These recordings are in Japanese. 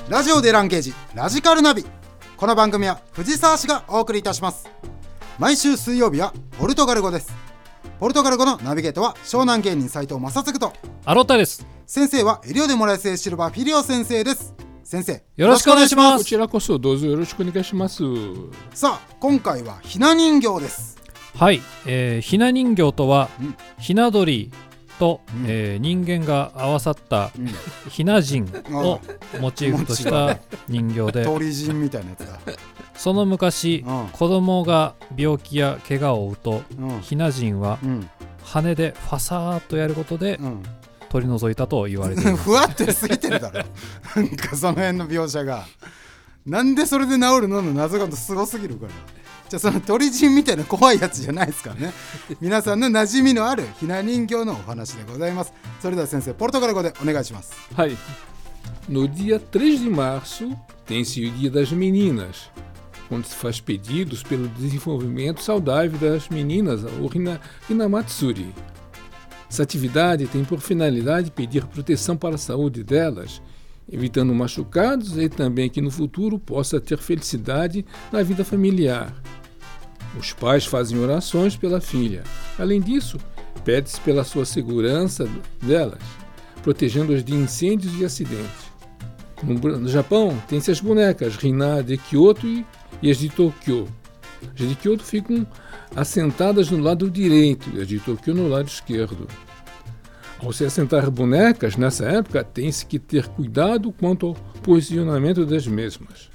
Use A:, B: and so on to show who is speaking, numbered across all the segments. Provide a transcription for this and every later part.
A: ラジオでランゲージラジカルナビ。この番組は藤沢市がお送りいたします。毎週水曜日はポルトガル語です。ポルトガル語のナビゲートは湘南芸人斉藤正嗣と
B: アロタです。
A: 先生はエリオデモラエスシルバーフィリオ先生です。先生
B: よろしくお願いします。
C: こちらこそどうぞよろしくお願いします。
A: さあ今回はひな人形です。
B: はい、ひな人形とは、ひな鳥と、人間が合わさった、ひな人をモチーフとした人形で
A: 鳥人みたいなやつだ。
B: その昔、子供が病気や怪我を負うと、ひな人は、羽でファサーっとやることで、取り除いたと言われています。
A: ふわっと過ぎてるだろなんかその辺の描写がなんでそれで治るのの謎がすごすぎるから。じゃあその鳥人みたいな怖いやつじゃないですからね。皆さんの馴染みのあるひな人形のお話でございます。それでは先生ポルトガル語でお願いします。
C: はい。No dia 3 de março tem-se o Dia das Meninas, onde se faz pedidos pelo desenvolvimento saudável das meninas, o Hinamatsuri. Essa atividade tem por finalidade pedir proteção para a saúde delas, evitando machucados e também que no futuro possa ter felicidade na vida familiar. Os pais fazem orações pela filha. Além disso, pede-se pela sua segurança delas, protegendo-as de incêndios e acidentes. No Japão, tem-se as bonecas Rina de Kyoto e as de Tokyo. As de Kyoto ficam assentadas no lado direito e as de Tokyo no lado esquerdo. Ao se assentar bonecas, nessa época, tem-se que ter cuidado quanto ao posicionamento das mesmas.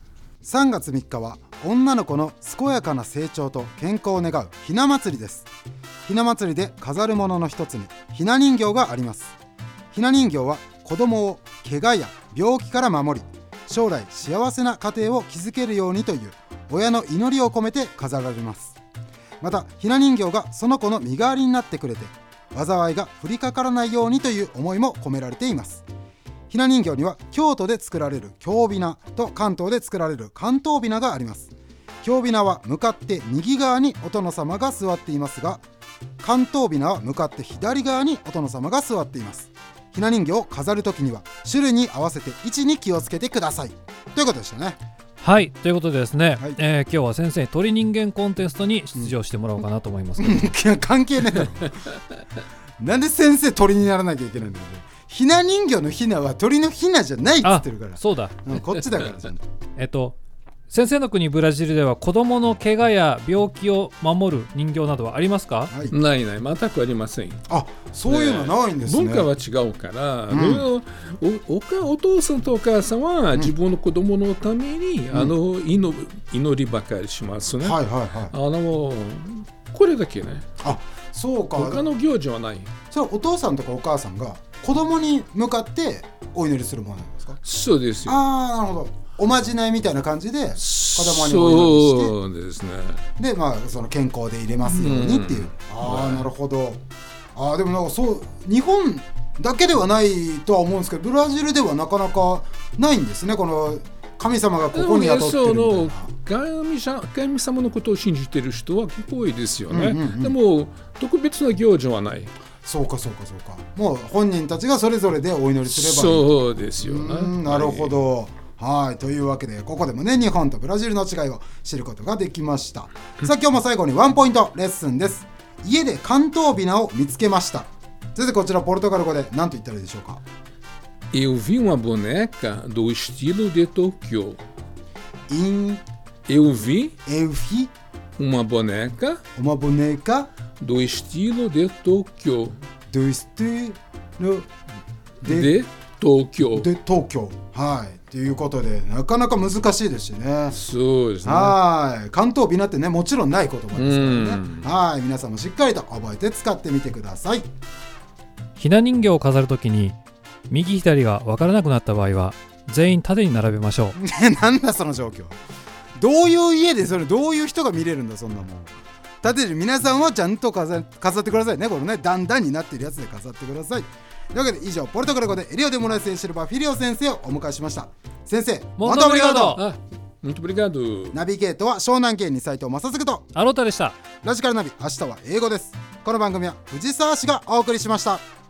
A: 3月3日は女の子の健やかな成長と健康を願うひな祭りです。ひな祭りで飾るものの一つにひな人形があります。ひな人形は子供を怪我や病気から守り、将来幸せな家庭を築けるようにという親の祈りを込めて飾られます。またひな人形がその子の身代わりになってくれて、災いが降りかからないようにという思いも込められています。ひな人形には京都で作られる京びなと関東で作られる関東びながあります。京びなは向かって右側にお殿様が座っていますが、関東びなは向かって左側にお殿様が座っています。ひな人形を飾るときには種類に合わせて位置に気をつけてくださいということでしたね。
B: はい、ということでですね、
A: はい、
B: 今日は先生鳥人間コンテストに出場してもらおうかなと思いますけど、
A: 関係ねえだろなんで先生鳥にならなきゃいけないんだよ。ひな人形のひなは鳥のひなじゃないっつってるから。
B: そうだ、
A: こっちだからちゃんと
B: 先生の国ブラジルでは子供の怪我や病気を守る人形などはありますか？
C: はい、ない全くありません。
A: あ、そういうのないんですね。
C: 文化は違うから、お父さんとお母さんは自分の子供のために、祈りばかりしますね。
A: はいはいはい。
C: これだけね。
A: あ、そうか。
C: 他の行事はない。
A: それお父さんとかお母さんが子供に向かってお祈りするものなんですか？
C: そうですよ。
A: ああ、なるほど。おまじないみたいな感じで子供にお祈りして、
C: そうですね。
A: で、その健康で入れますようにっていう。ああ、なるほど。ああ、でもなんかそう日本だけではないとは思うんですけど、ブラジルではなかなかないんですね。この神様がここに宿ってるみたいな。
C: 神様のことを信じている人は結構多いですよね。でも特別な行事はない。
A: そうか。もう本人たちがそれぞれでお祈りすればいい。
C: そうですよね。
A: なるほど。はい、というわけでここでもね日本とブラジルの違いを知ることができました。さあ今日も最後にワンポイントレッスンです。家で関東びなを見つけました。先生こちらポルトガル語で何と言ったらいいでしょうか？
C: Eu vi uma boneca do estilo de Tokyo. Eu vi uma boneca do estilo de Tokyo.
A: Do estilo
C: de Tokyo.
A: で東京。はい。ということでなかなか難しいですしね。
C: そうですね。
A: はい。関東びなってねもちろんない言葉ですからね。はい。皆さんもしっかりと覚えて使ってみてください。
B: ひな人形を飾るときに右左が分からなくなった場合は全員縦に並べましょう。
A: なんだその状況。どういう家でそれどういう人が見れるんだそんなもん。縦に皆さんはちゃんと飾ってくださいね。このね段々になっているやつで飾ってください。というわけで以上ポルトガル語でエリオデモラエスシルバーフィリオ先生をお迎えしました。先生
B: モントオブリガード。
C: Muito obrigado。
A: ナビゲートは湘南芸人斉藤正嗣と
B: アロタでした。
A: ラジカルナビ明日は英語です。この番組は藤沢市がお送りしました。